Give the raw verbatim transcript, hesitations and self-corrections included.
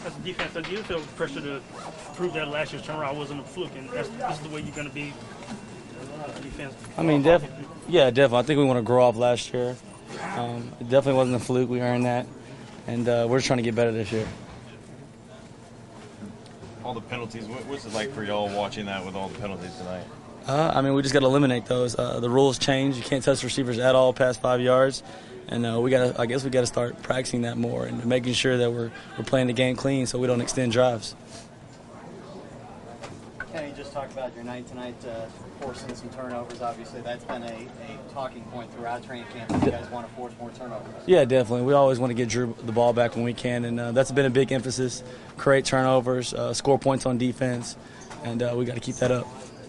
as a defense, do you feel pressure to prove that last year's turnaround wasn't a fluke, and that's, this is the way you're going to be uh, defense? I mean, def- yeah, definitely. I think we want to grow off last year. Um, it definitely wasn't a fluke. We earned that, and uh, we're just trying to get better this year. All the penalties, what, what's it like for y'all watching that with all the penalties tonight? Uh, I mean, we just got to eliminate those. Uh, the rules change. You can't touch receivers at all past five yards. And uh, we got. I guess we got to start practicing that more and making sure that we're we're playing the game clean, so we don't extend drives. Kenny, just talk about your night tonight, uh, forcing some turnovers. Obviously, that's been a, a talking point throughout training camp. You guys want to force more turnovers? Yeah, definitely. We always want to get Drew the ball back when we can, and uh, that's been a big emphasis. Create turnovers, uh, score points on defense, and uh, we got to keep that up.